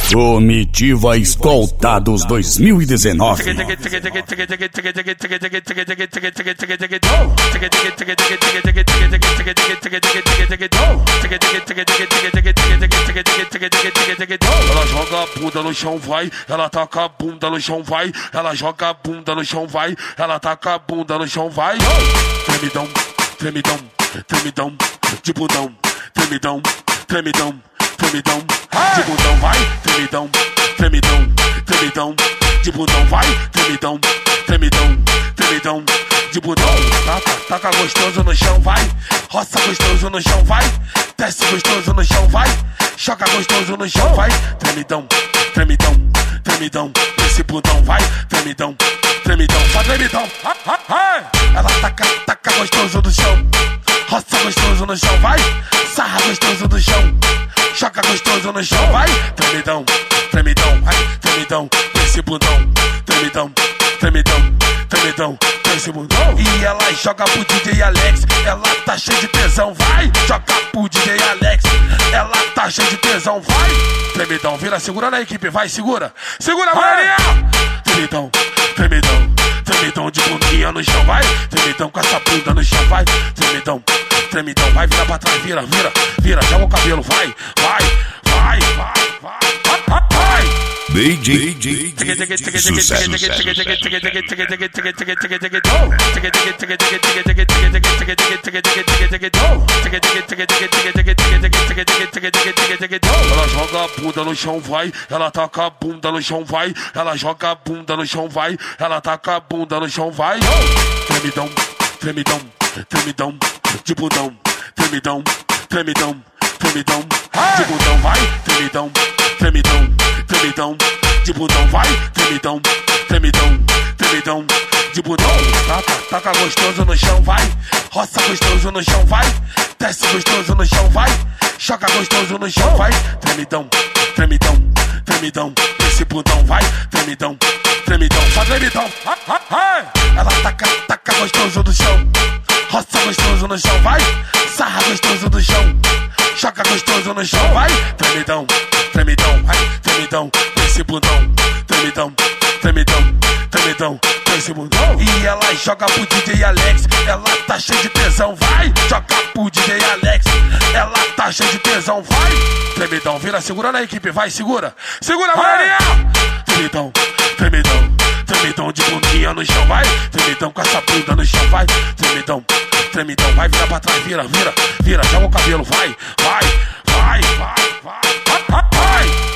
Comitiva Escoltados 2019. Ela joga a bunda no chão, vai. Ela taca a bunda no chão, vai. Ela joga a bunda no chão, vai. Ela taca a bunda no chão, vai. Tremidão, tremidão, tremidão, de bundão. Tremidão, tremidão, tremidão, de bundão, vai. Tremidão, tremidão, tremidão, de bundão, vai. Tremidão, tremidão, tremidão, de bundão. Taca gostoso no chão, vai. Roça gostoso no chão, vai. Desce gostoso no chão, vai. Choca gostoso no chão, vai. Tremidão, tremidão, tremidão, esse bundão, vai. Tremidão, tremidão, só tremidão. Ela taca gostoso no chão. Roça gostoso no chão, vai. Sarra gostoso no chão. Choca gostoso no chão, vai. Tremidão, tremidão, vai. Tremidão, esse bundão. Tremidão, tremidão, tremidão, esse bundão. E ela joga pro DJ Alex. Ela tá cheia de tesão, vai. Joga pro DJ Alex. Ela tá cheia de tesão, vai. Tremidão, vira, segura na equipe, vai, segura. Segura, Maria. Tremidão, tremidão, tremidão de bundinha no chão, vai. Tremidão com essa bunda no chão, vai. Tremidão, tremidão, vai, vira pra trás, vira, vira, vira, joga o cabelo, vai, vai, vai, vai, vai, vai. DJ Sucesso. Ela joga a bunda no chão, vai. Ela taca a bunda no chão, vai. Ela joga a bunda no chão, vai. Ela taca a bunda no chão, vai. Tremidão, tremidão, tremidão, de bundão. Tremidão, tremidão, tremidão, de bundão, vai. Tremidão, tremidão, tremidão, de bundão, vai. Tremidão, tremidão, tremidão, de bundão. Taca gostoso no chão, vai. Roça gostoso no chão, vai. Desce gostoso no chão, vai. Choca gostoso no chão, vai. Tremidão, tremidão, tremidão, esse bundão, vai. Tremidão, tremidão, só tremidão. Ela taca gostoso no chão. Roça gostoso no chão, vai. Sarra gostoso no chão. Choca gostoso no chão, vai. Tremidão, tremidão, vai. Tremidão, esse bundão. Tremidão, tremidão, tremidão, esse bundão. E ela joga pro DJ Alex. Ela tá cheia de tesão, vai. Joga pro DJ Alex. Ela tá cheia de tesão, vai. Tremidão, vira, segura na equipe, vai, segura. Segura, Maria. Tremidão, tremidão, tremidão de bundinha no chão, vai. Tremidão com essa bunda no chão, vai. Tremidão, tremidão, vai, vira pra trás, vira, vira, vira, joga o cabelo, vai, vai, vai, vai, vai, vai, vai.